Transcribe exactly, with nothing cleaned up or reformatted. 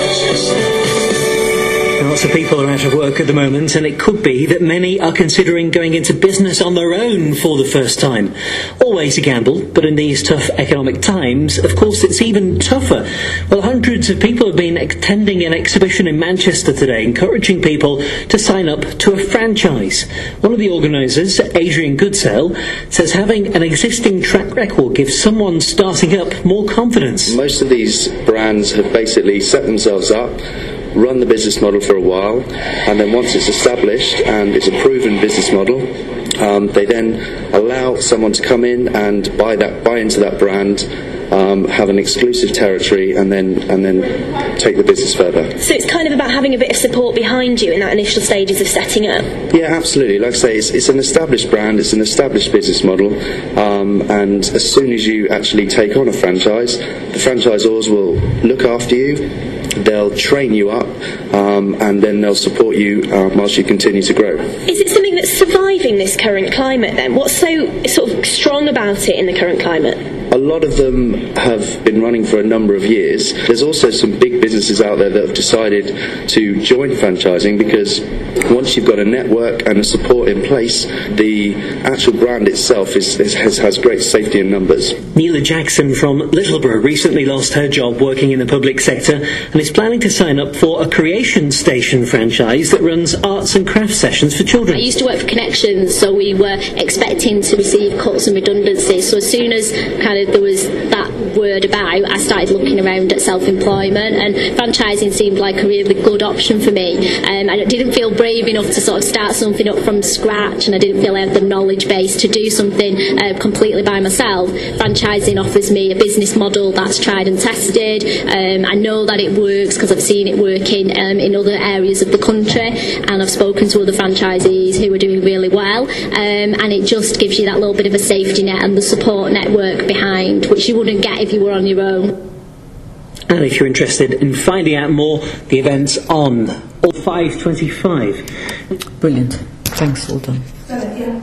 Lots of people are out of work at the moment, and it could be that many are considering going into business on their own for the first time. Always a gamble, but in these tough economic times, of course, it's even tougher. Well, hundreds of people have been attending an exhibition in Manchester today, encouraging people to sign up to a franchise. One of the organisers, Adrian Goodsell, says having an existing track record gives someone starting up more confidence. Most of these brands have basically set themselves up, run the business model for a while, and then once it's established and it's a proven business model, um, they then allow someone to come in and buy that, buy into that brand, um, have an exclusive territory, and then and then take the business further. So it's kind of about having a bit of support behind you in that initial stages of setting up. Yeah, absolutely. Like I say, it's, it's an established brand, it's an established business model, um, and as soon as you actually take on a franchise, the franchisors will look after you. They'll train you up, um, and then they'll support you uh, whilst you continue to grow. Is it something that's surviving this current climate then? What's so sort of strong about it in the current climate? A lot of them have been running for a number of years. There's also some big businesses out there that have decided to join franchising because once you've got a network and a support in place, the actual brand itself is, is, has, has great safety in numbers. Neela Jackson from Littleborough recently lost her job working in the public sector and is planning to sign up for a Creation Station franchise that runs arts and crafts sessions for children. I used to work for Connections, so we were expecting to receive cuts and redundancies. So as soon as kind of there was that word about, I started looking around at self-employment, and franchising seemed like a really good option for me. Um, I didn't feel brave enough to sort of start something up from scratch, and I didn't feel I had the knowledge base to do something uh, completely by myself. Franchising offers me a business model that's tried and tested. Um, I know that it works because I've seen it working um, in other areas of the country, and I've spoken to other franchisees who are doing really well, um, and it just gives you that little bit of a safety net and the support network behind, which you wouldn't get if you were on your own. And if you're interested in finding out more, the event's on five twenty-five. Brilliant. Thanks, well done.